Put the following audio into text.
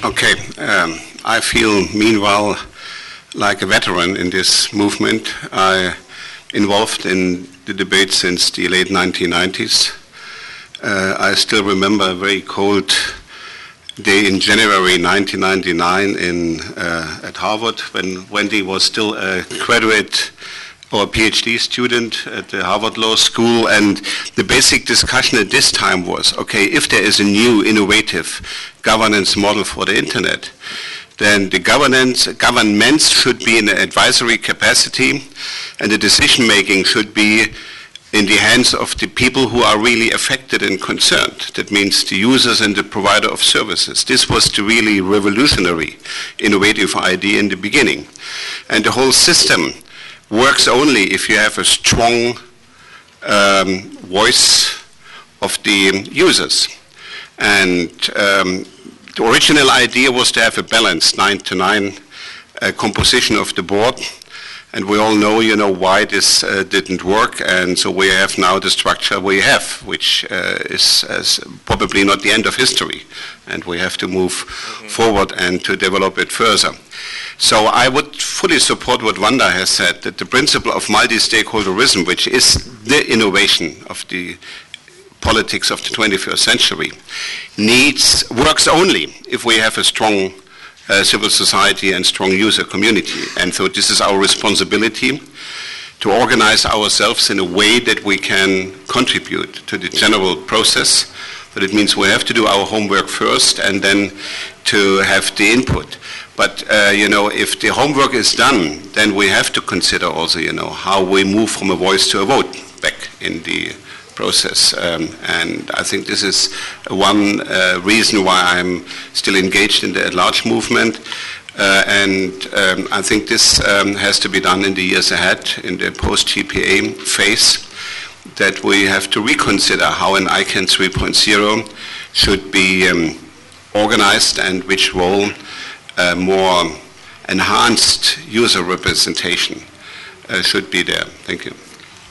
Okay, I feel meanwhile like a veteran in this movement. I involved in the debate since the late 1990s. I still remember a very cold day in January 1999 at Harvard when Wendy was still a graduate or a PhD student at the Harvard Law School, and the basic discussion at this time was, okay, if there is a new innovative governance model for the internet, then the governments should be in an advisory capacity, and the decision making should be in the hands of the people who are really affected and concerned. That means the users and the provider of services. This was the really revolutionary, innovative idea in the beginning. And the whole system works only if you have a strong voice of the users. And the original idea was to have a balanced 9-to-9 composition of the board. And we all know, why this didn't work, and so we have now the structure we have, which is probably not the end of history, and we have to move forward and to develop it further. So I would fully support what Wanda has said, that the principle of multi-stakeholderism, which is the innovation of the politics of the 21st century, works only if we have a strong civil society and strong user community. And so this is our responsibility to organize ourselves in a way that we can contribute to the general process. But it means we have to do our homework first and then to have the input. But if the homework is done, then we have to consider also, how we move from a voice to a vote back in the process, and I think this is one reason why I'm still engaged in the at-large movement, and I think this has to be done in the years ahead, in the post-GPA phase, that we have to reconsider how an ICANN 3.0 should be organized and which role more enhanced user representation should be there. Thank you.